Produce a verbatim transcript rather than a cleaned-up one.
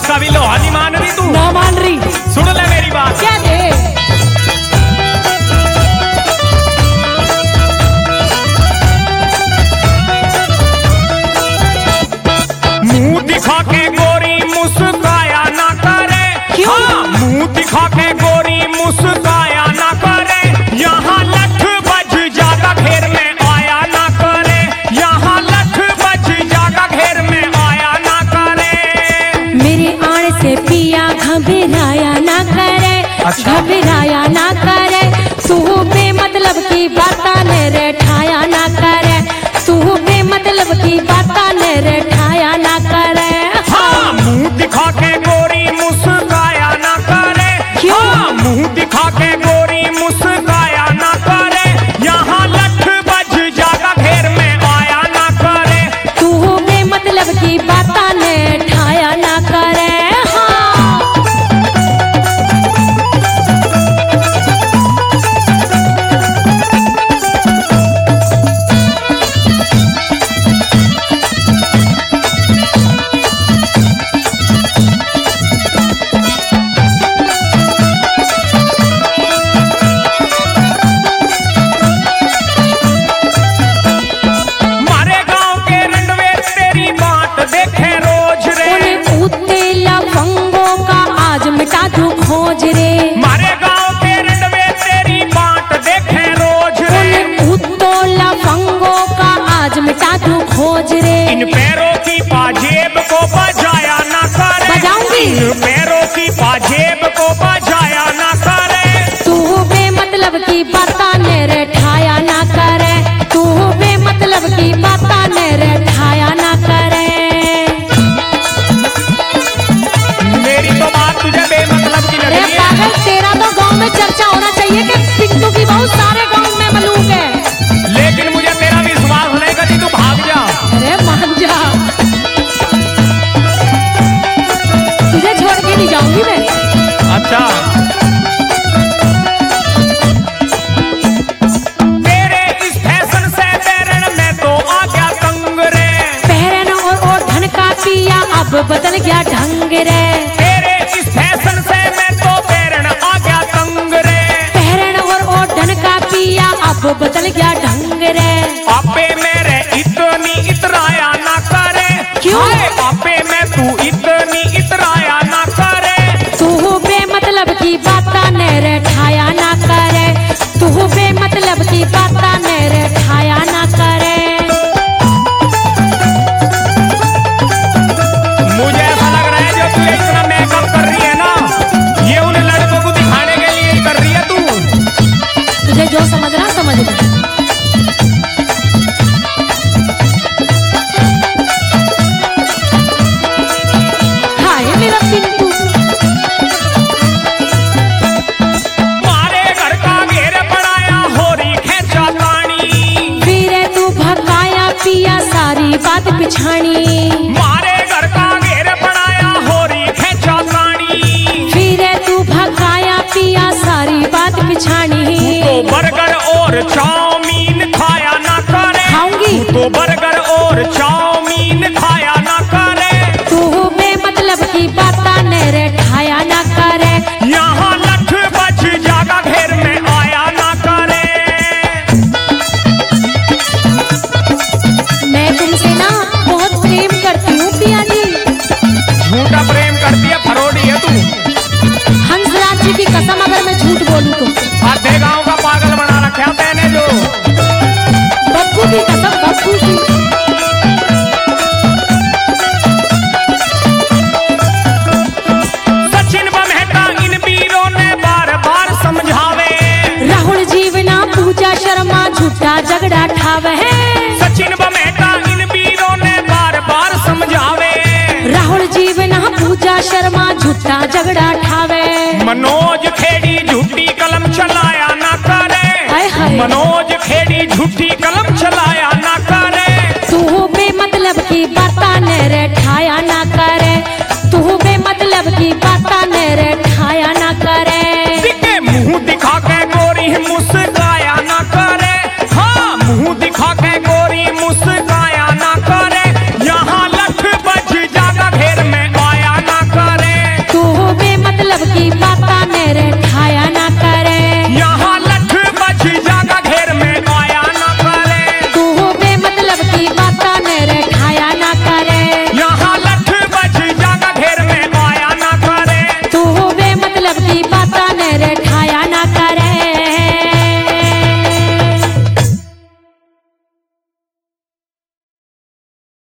उसका भी लोहा नहीं मान रही तू? ना मान रही। सुन ले मेरी बात। क्या दे? मुंह दिखा के गोरी मुस्काया ना करे। क्यों? हाँ, मुंह दिखा के गोरी मुस्काया ना करे। यहाँ लठ बज जागा घेर में आया ना करे। यहाँ लठ बज जागा घेर में आया ना करे। मेरे आड़ से पिया घबराया ना करे। अच्छा। घबराया ना करे। तू बेमतलब की बाता ने रे ठाया ना करे। तू बेमतलब की बाता ने रे ठाया ना करे। हाँ, मुंह दिखा के गोरी मुस्काया ना करे। क्यों? हाँ, मुंह दिखा के गोरी मुस्काया ना करे। यहाँ लठ बज जागा घेर में आया ना करे। तू बेमतलब की बाता ने ठाया ना करे। हाँ। मारे गांव के रंडवे तेरी बात देखे रोज रे। उन्हें उते लफंगों का आज मिटा दूं खोज रे। मारे गांव के रंडवे तेरी बात देखे रोज रे। उन्हें उतो लफंगों का आज मिटा दूं खोज रे। इन पैरों की पाजेब को बजाया ना करे। बजाऊंगी। इन पैरों की पाजेब को बजाया ना करे। तू बेमतलब की बाता ने रे ठाया ना करे। तू बेमतलब की बाता ने रे ठाया ना करे। मेरी तो बात तुझे बेमतलब की लग अरे रही है। पागल, तेरा तो गांव में चर्चा होना चाहिए कि पिंटू की बहू सारे गांव में मलूक है। लेकिन मुझे तेरा विश्वास नहीं करती, तू भाग जा। अरे मान जा, तुझे छोड़ के नहीं जाऊंगी मैं। अच्छा, तेरे इस फैशन से बैरन में तो आ गया तंग रे। पहरन और और धन का पिया अब बदल गया ढंग रे। तेरे इस फैशन से मैं तो बैरन आ गया तंग रे। पहरन और और धन का पिया अब बदल गया ढंग रे। आपे मेरे इतनी इतराया ना करे। क्यों? हाय, आपे में तू इतनी इतराया ना करे। तू बेमतलब की बाता ने रे ठाया ना करे। तू बेमतलब की बाता ने रे ठाया ना करे। मुझे ऐसा लग रहा है जो तू इतना मेकअप कर रही है ना, ये उन लड़कों को दिखाने के लिए ही कर रही है तू। तुझे जो समझना समझ ले। हाय मेरा पिंटू, मारे घर का घेर बनाया होरी खेचा तानी। फिर तू भगाया पिया सारी बात पिछानी। मारे घर का घेर बनाया होरी खेचा तानी। फिर तू भगाया पिया सारी बात पिछानी। तो बर्गर और चाउमीन खाया ना करे। खाऊंगी। तू तो बर्गर और चाउमीन खाया ना करे। तू बेमतलब की बाता ने रे ठाया ना करे। यहाँ लठ बज जागा घेर में आया ना करे। मैं तुमसे ना बहुत प्रेम करती हूँ पिया जी। झूठा प्रेम करती है, फरोड़ी है तू। हंसराज जी की कसम अगर मैं झूठ बोलूँ तो। आधे गांव का पागल बना रखा है मैंने जो। बप्पू की कसम, बप्पू की। सचिन व मेहता इन वीरों ने बार बार समझावे। राहुल जीवना पूजा शर्मा झूठा झगड़ा ठावे। सचिन व मेहता इन वीरों ने बार बार समझावे। राहुल जीवना पूजा शर्मा झूठा झगड़ा ठावे। मनोज खेड़ी झूठी कलम चलाया ना करे। हाय हाय। मनोज खेड़ी झूठी कलम चलाया ना करे। तू बेमतलब की बाता ने रे